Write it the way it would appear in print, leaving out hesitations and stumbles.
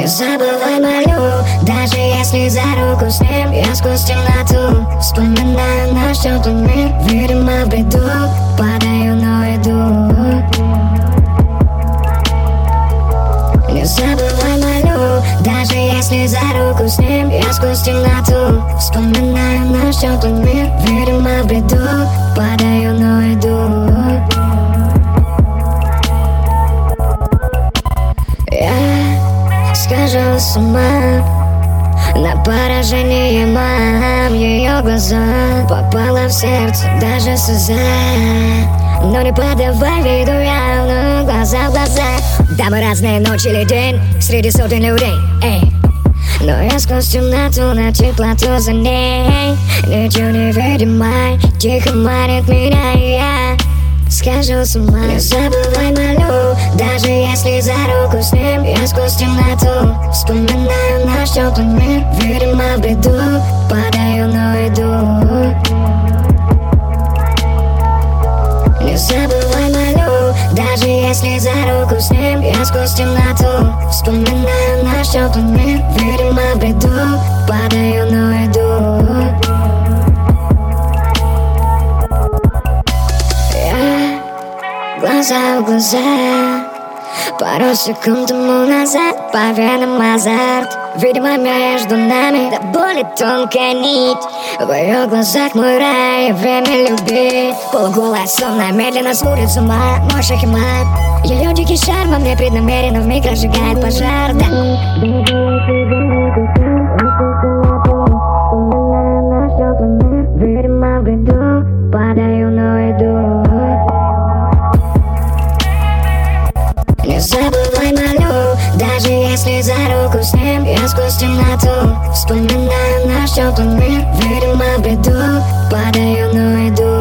Не забывай, молю, даже если за руку с ним я сквозь темноту вспоминаю наш теплый мир. Видимо, в бреду падаю, но иду. Не забывай, молю, даже если за руку с ним я сквозь темноту вспоминаю наш теплый мир. Видимо, в бреду падаю, но иду. Я схожу с ума на поражение мам. Ее глаза попала в сердце, даже слеза. Но не подавай виду явно, глаза в глаза. Да, мы разные ночи или день среди сотен людей, эй. Но я сквозь темноту на теплоту за ней. Ничего невидимой тихо манит меня, и я схожу с ума. Не забывай, молю, даже если за руку с ним я сквозь темноту вспоминаю наш теплый мир. Видимо, в бреду падаю, но иду. Не забывай, молю, даже если за руку с ним я сквозь темноту вспоминаю наш теплый мир. Видимо, в бреду падаю, но иду. Глаза в глаза, пару секунд тому назад по венам азарт. Видимо, между нами до боли тонкая нить. В ее глазах мой рай, время любить. Полуголая, сонная, медленно сводит с ума мой шахимат. Ее дикий шарм во мне преднамеренно вмиг разжигает пожар, да. Видимо, в бреду падаю, но иду. Не забывай, молю, даже если за руку с ним я сквозь темноту вспоминаю наш теплый мир. Видимо, в бреду падаю, но иду.